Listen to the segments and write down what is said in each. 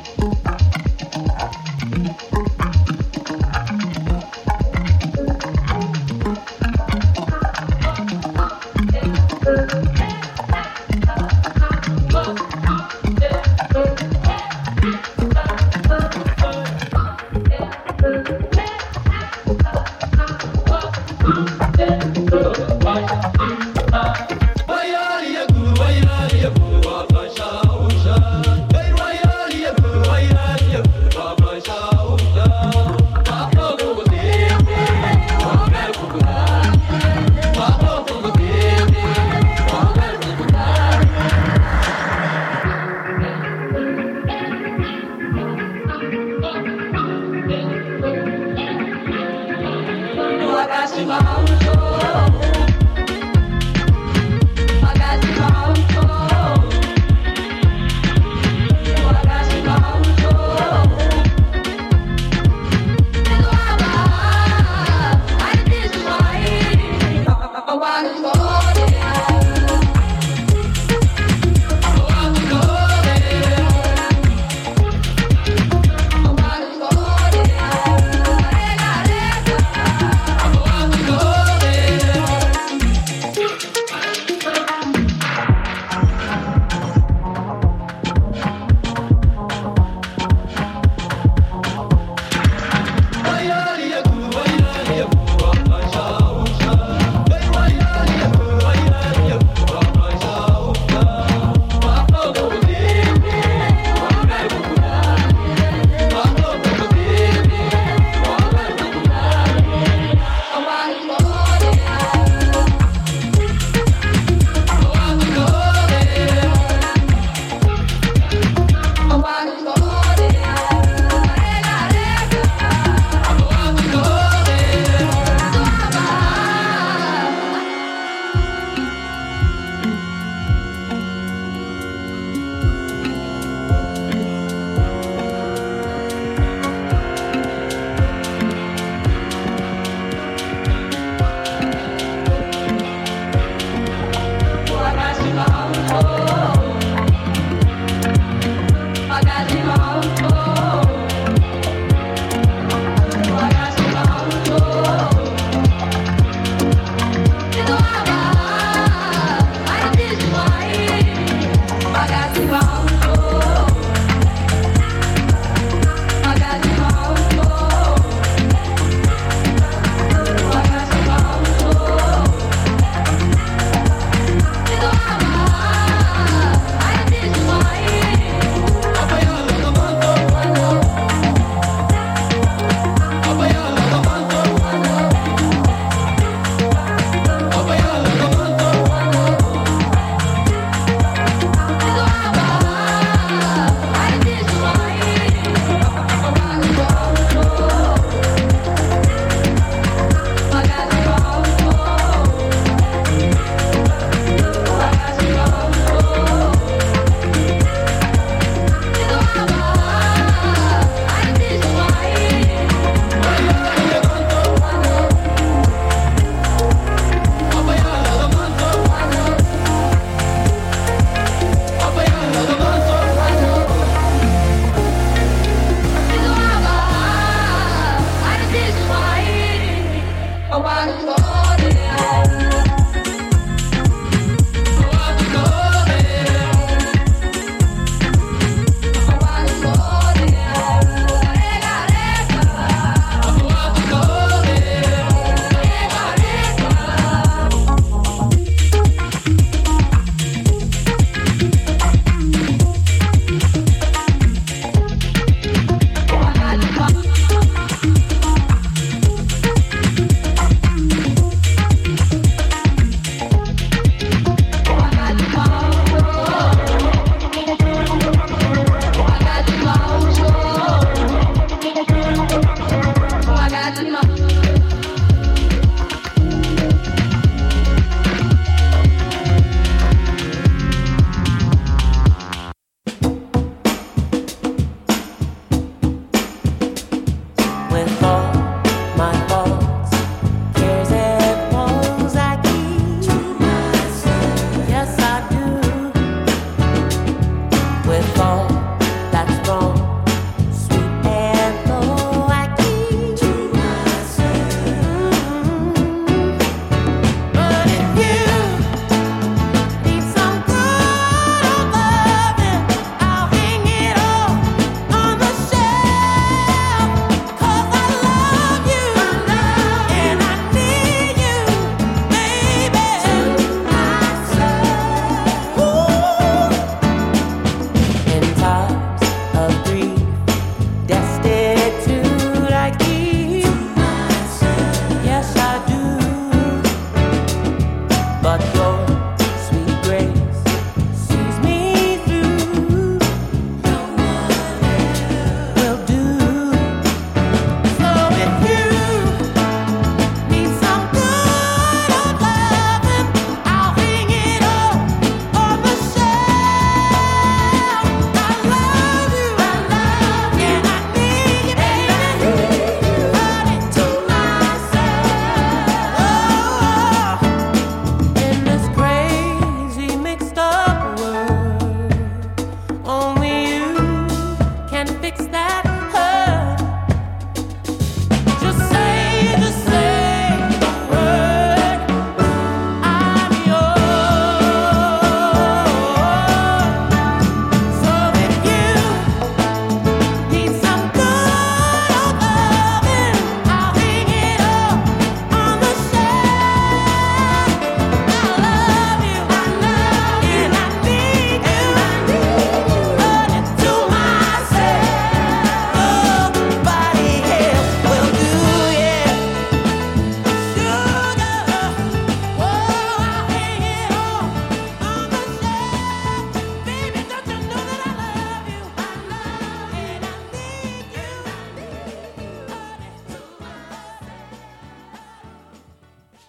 Why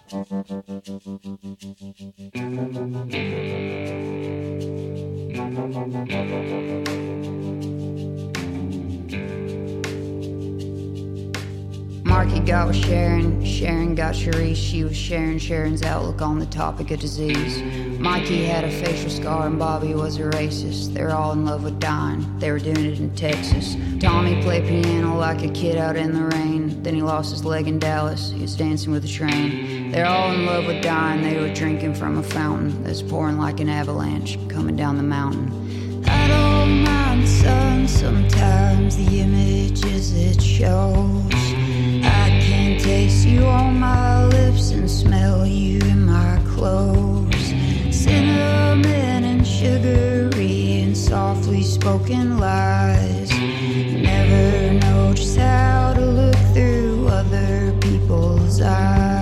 Marky got with Sharon, Sharon got Sharice. She was sharing Sharon's outlook on the topic of disease. Mikey had a facial scar and Bobby was a racist. They're all in love with dying, they were doing it in Texas. Tommy played piano like a kid out in the rain. Then he lost his leg in Dallas, he was dancing with a train. They're all in love with dying, they were drinking from a fountain that's pouring like an avalanche coming down the mountain. I don't mind the sun sometimes, the images it shows. I can taste you on my lips and smell you in my clothes. Cinnamon and sugary and softly spoken lies. Never know just how to look through other people's eyes.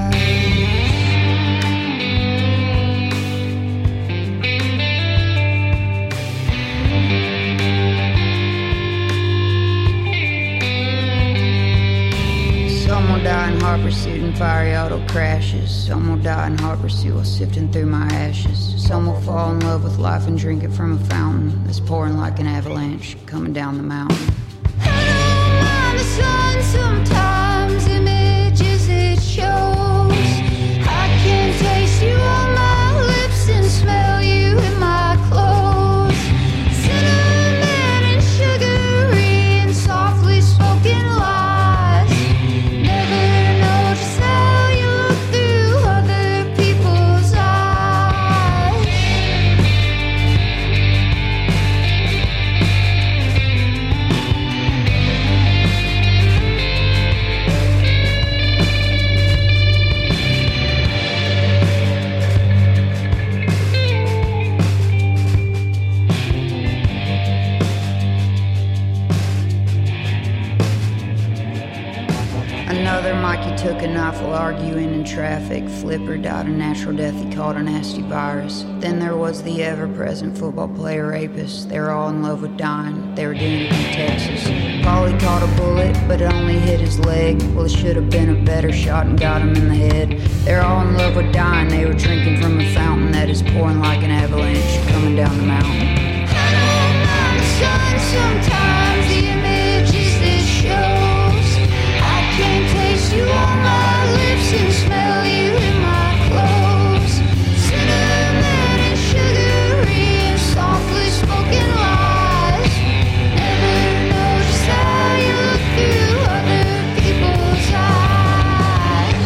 Some will die in hot pursuit and fiery auto crashes. Some will die in hot pursuit while sifting through my ashes. Some will fall in love with life and drink it from a fountain that's pouring like an avalanche coming down the mountain. I don't mind the sun sometimes, images it shows. I can taste you on my lips and smell you in my clothes. Cinnamon and sugary and softly spoken lies. Never know just how you look through other people's eyes. Another Mikey took a knife while arguing in traffic. Flipper died a natural death, he caught a nasty virus. Then there was the ever-present football player rapist. They were all in love with dying, they were doing it in Texas. Polly caught a bullet, but it only hit his leg. Well, it should have been a better shot and got him in the head. They're all in love with dying, they were drinking from a fountain that is pouring like an avalanche coming down the mountain. I don't mind the sun sometimes, the images it shows. I can taste you on my lips and smell you in my clothes. Cinnamon and sugary and softly spoken lies. Never know just how you look through other people's eyes.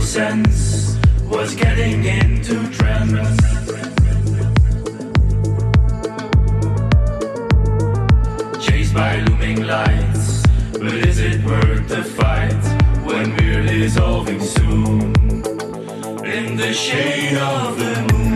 sense, was getting into trance. Chased by looming lights, but is it worth the fight when we're dissolving soon in the shade of the moon?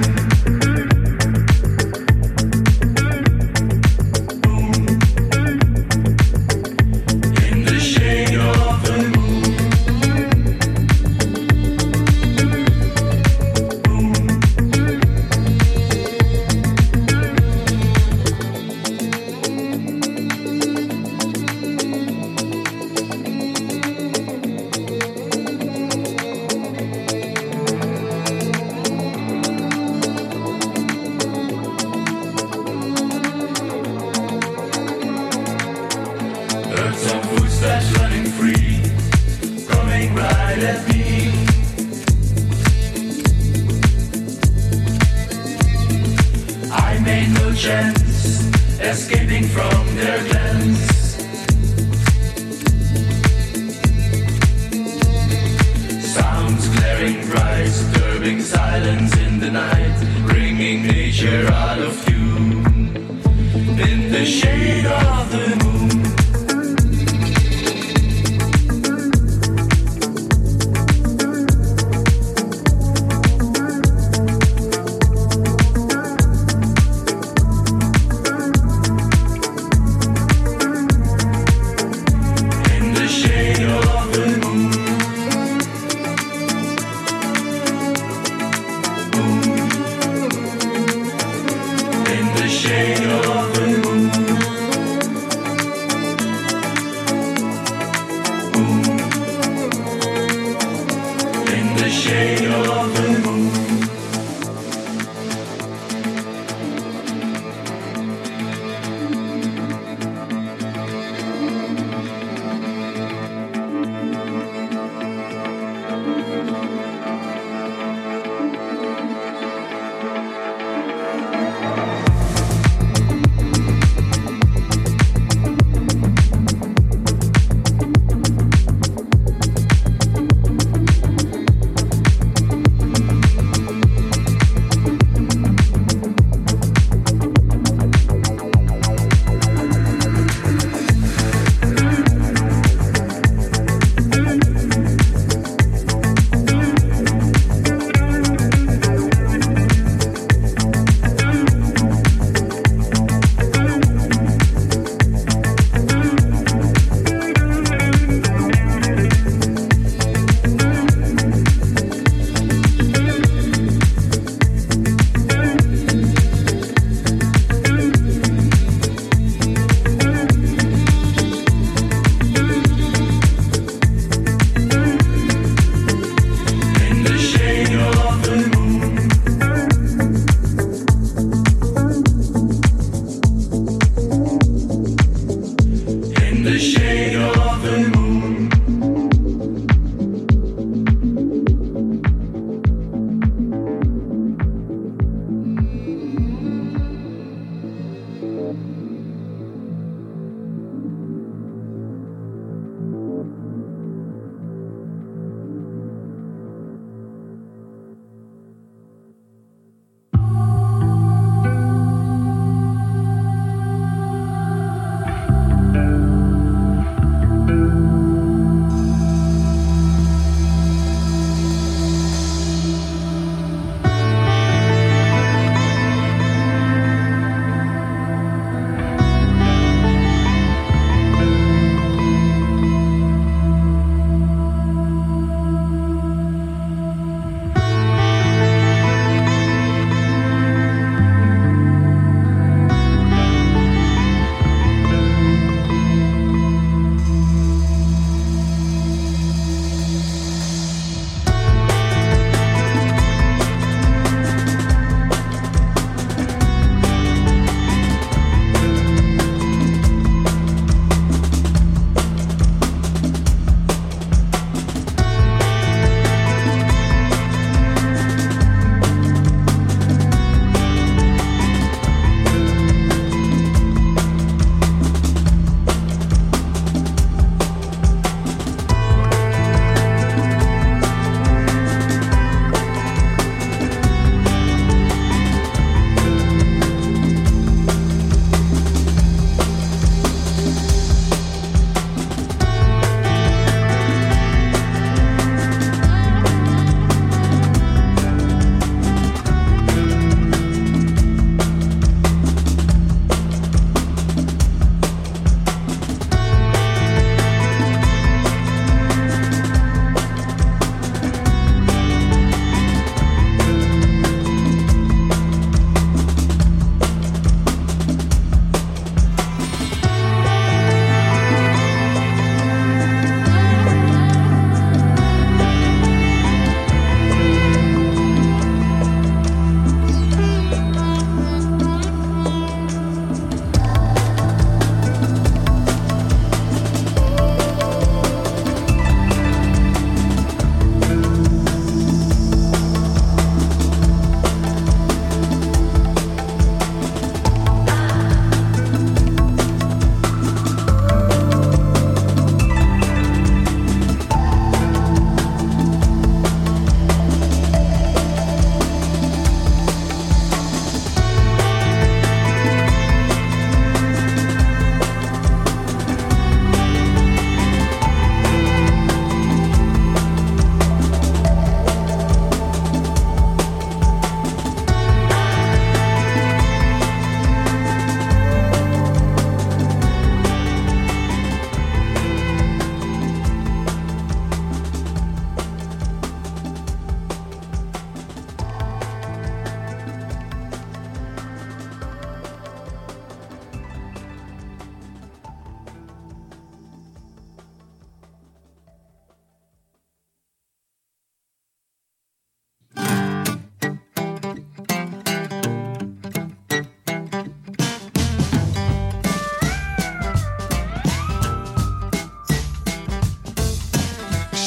Escaping from their glens. Sounds glaring bright, disturbing silence in the night, bringing nature out of tune in the shade of the moon.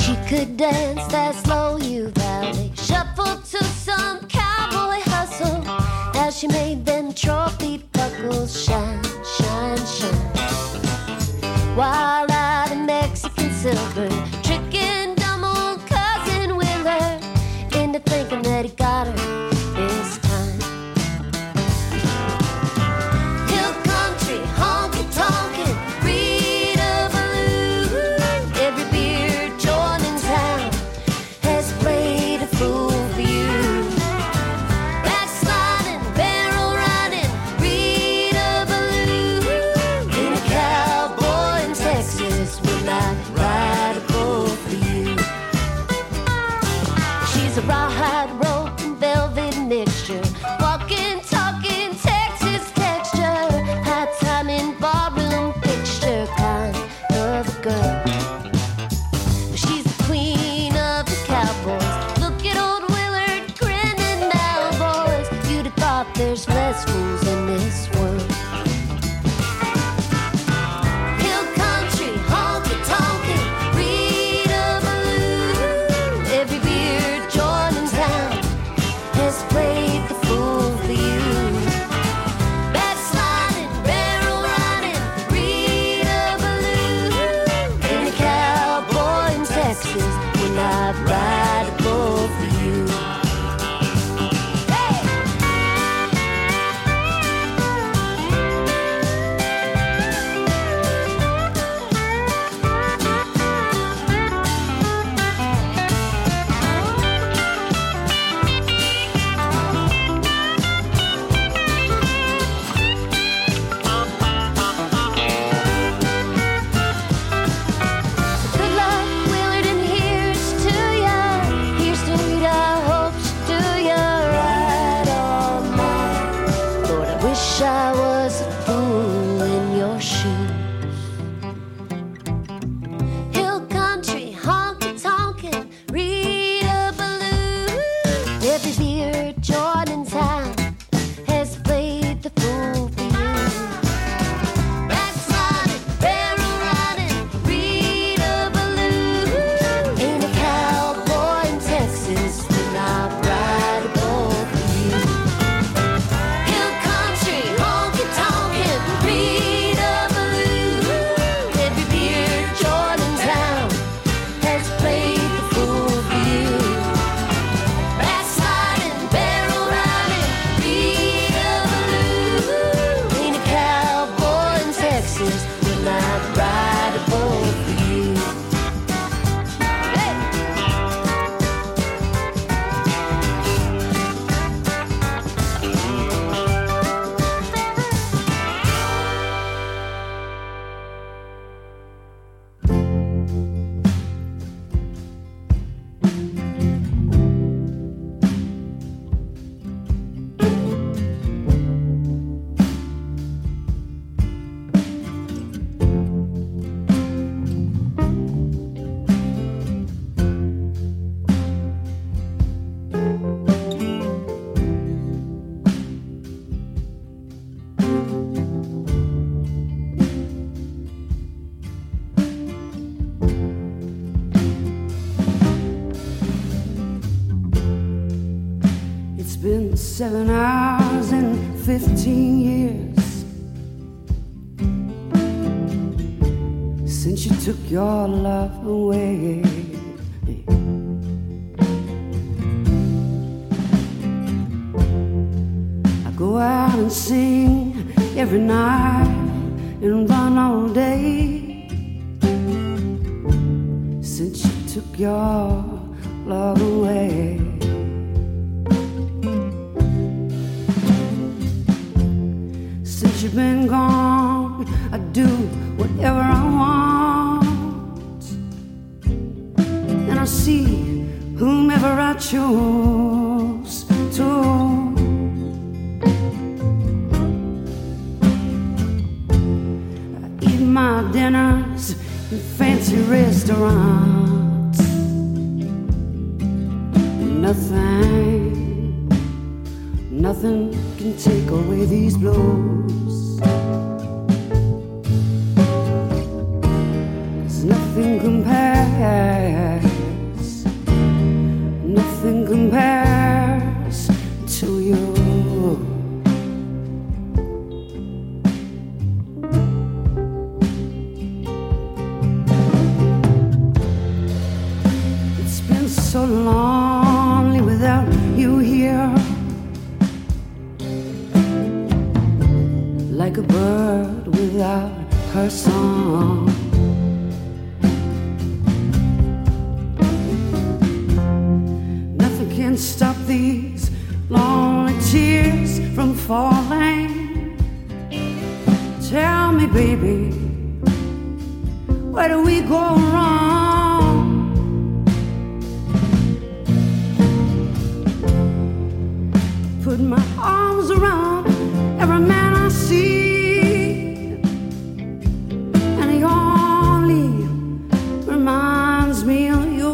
She could dance that slow you valley, shuffle to some cowboy hustle, as she made them trophy buckles shine, shine, shine. Wild-eyed and Mexican silver, tricking dumb old cousin Willard into thinking that he got her this time. Hill country, honky-tonkin', Rita Ballou, every beer joint in town has played a fool for you. Backsliding, barrel riding, Rita Ballou, in a cowboy in Texas will not ride a bull for you. She's a rawhide rope and velvet mixture, walking, talking, Texas texture, high time in barroom fixture kind of a girl. She's the queen of the cowboys. Look at old Willard grinning now, boys. You'd have thought there's less fools in this world. Hill country, honky-tonkin', Rita Ballou, every beer joint in town has played the fool for you. Backsliding, barrel riding, Rita Ballou, in a cowboy in Texas will not ride a bull for you. Hey! Good luck, Willard, and here's to ya. Here's to Rita, hope she do ya right all night. Lord, I wish I was a fool in your shoes. Hill country, honky-tonkin', Rita Ballou, every beer joint in town has played the fool for you. Backsliding, barrel riding, Rita Ballou, ain't a cowboy in Texas will not ride a bull for you. Hill country, honky-tonkin', Rita Ballou, every beer joint in town has played the fool for you. Backsliding, barrel riding, Rita Ballou, ain't a cowboy in Texas will not ride a bull for you. Hey! It's been 7 hours and 15 years since you took your love away. I go out and sing every night and run all day since you took your love away. Since you've been gone, I do whatever I want, and I see whomever I choose to. I eat my dinners in fancy restaurants. Nothing can take away these blues. 'Cause nothing compares so lonely without you here. Like a bird without her song. Nothing can stop these lonely tears from falling. Tell me, baby, where do we go wrong? Put my arms around every man I see, and he only reminds me of you.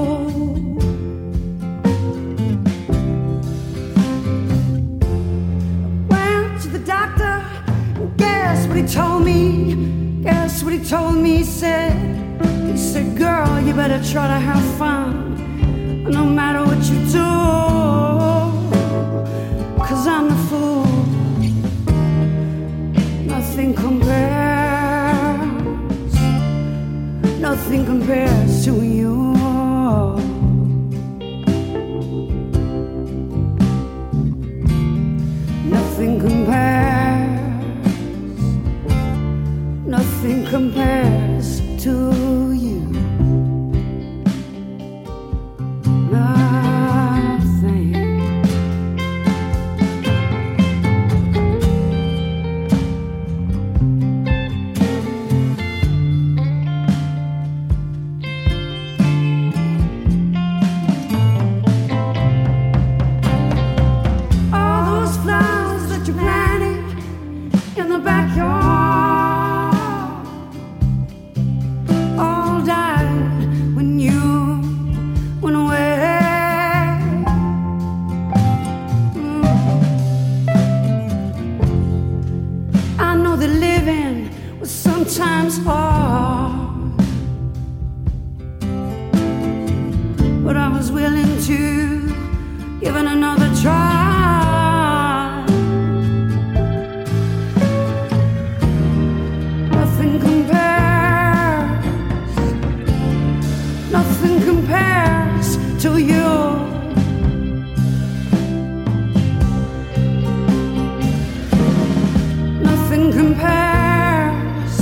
Went to the doctor, guess what he told me? Guess what he told me? He said, girl, you better try to have fun, no matter what you do, 'cause I'm the fool. Nothing compares, nothing compares to you. Nothing compares, nothing compares to you. Sometimes hard, but I was willing to give it another try. Nothing compares, nothing compares to you. Nothing compares,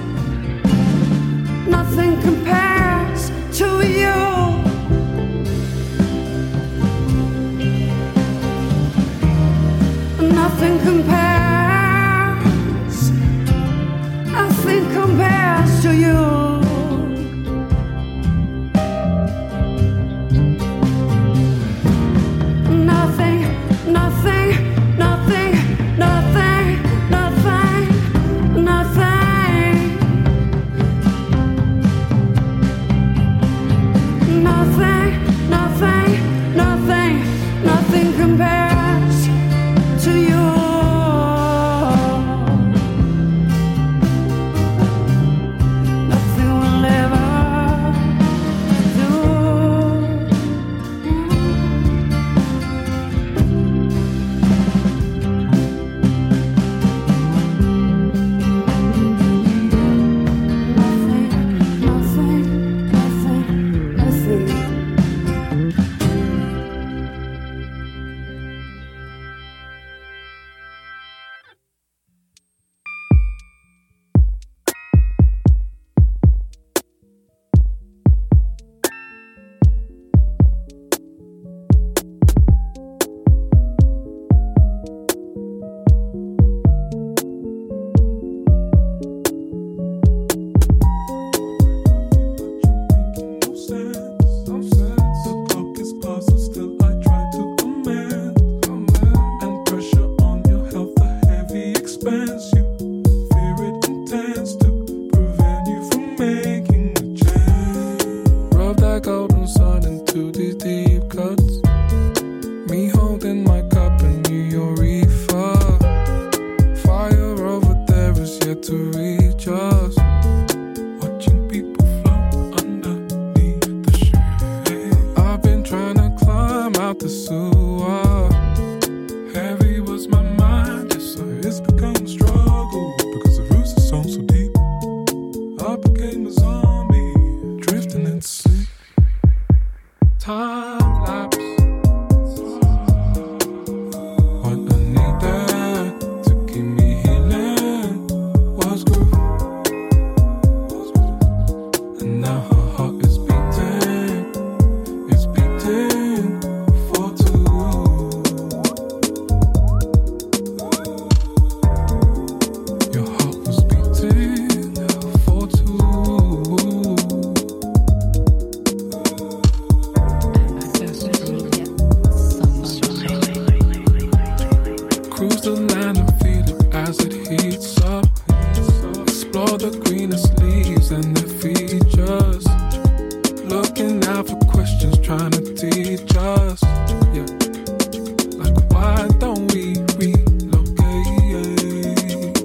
nothing compares to you. Nothing compares, nothing compares to you. Nothing, nothing, nothing, nothing, nothing, nothing. Nothing, nothing, nothing, nothing compares to you. Nothing will ever do. Nothing, nothing, nothing, nothing. time lapse. What I needed to keep me healing was groove. And now her heart is beating. It's beating for two. Your heart was beating for two. Cruise the land and feel it as it heats up. Explore the greenest leaves and their features. Looking out for questions, trying to teach us. Yeah. Like, why don't we relocate?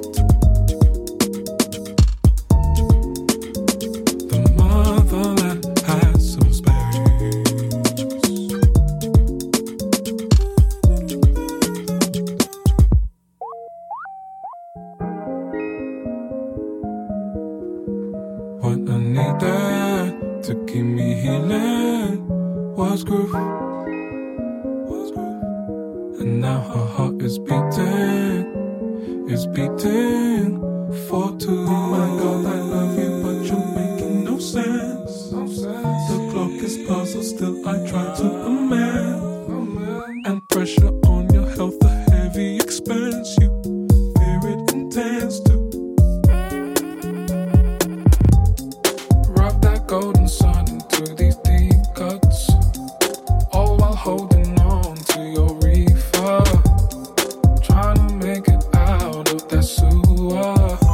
The motherland has some space. What I needed to keep me healing was groove. And now her heart is beating. It's beating for two. Oh my God, I love you, but you're making no sense. The clock is puzzled, still I try to amend. And pressure on your health, a heavy expense. You fear it intense too. Rub that golden sun into these deep cuts, all while holding on to your reefer, trying to make it out of that sewer.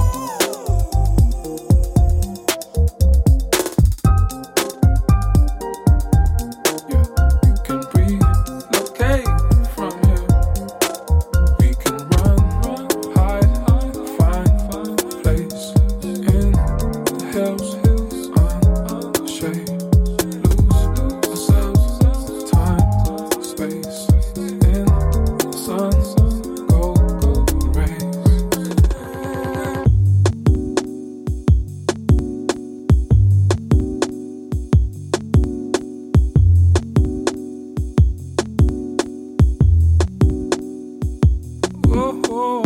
Yeah, we can relocate from here. We can run, hide, find place in the hills. Shade, lose ourselves, time, space, in the sun, go rays. Oh.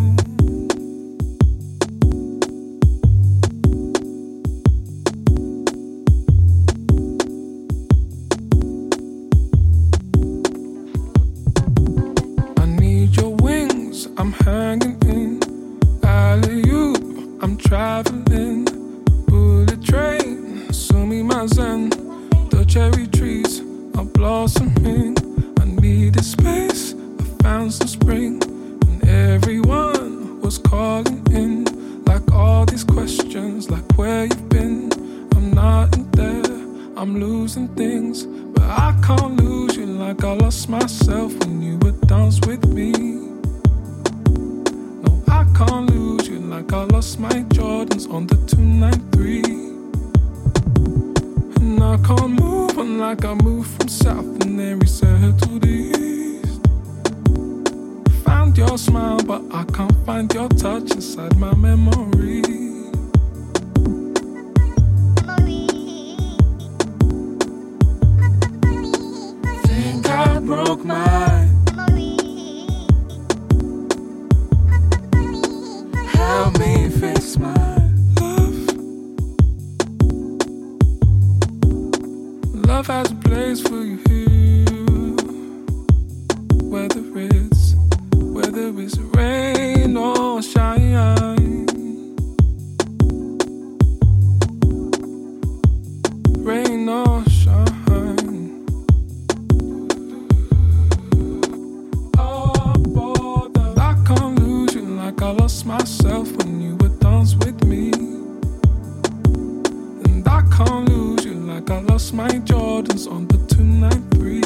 I need your wings, I'm hanging in. Alley-oop, I'm traveling. Bullet train, Sumi Mazen. The cherry trees are blossoming. I needed space, I found some spring. And everyone was calling in. Like all these questions, like where you've been. I'm not in there, I'm losing things. But I can't lose you like I lost myself when you would dance with me. No, I can't lose you like I lost my Jordans on the 293. And I can't move on like I moved from south and then reset to the east. Found your smile, but I can't find your touch inside my memory. Think I broke mine. Help me fix my love. Love has a place for you here. Whether it's rain or shine. Rain or shine. I can't lose you like I lost myself when you would dance with me. And I can't lose you like I lost my Jordans on the 293.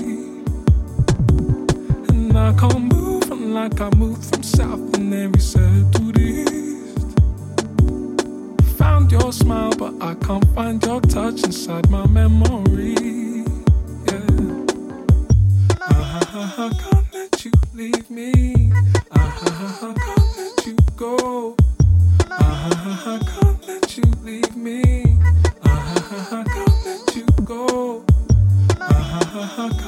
And I can't move on like I moved from south and then reset to the east. Found your smile, but I can't find your touch inside my memory. Yeah. I can't let you leave me. I can't let you go. I can't let you leave me. I can't let you go. how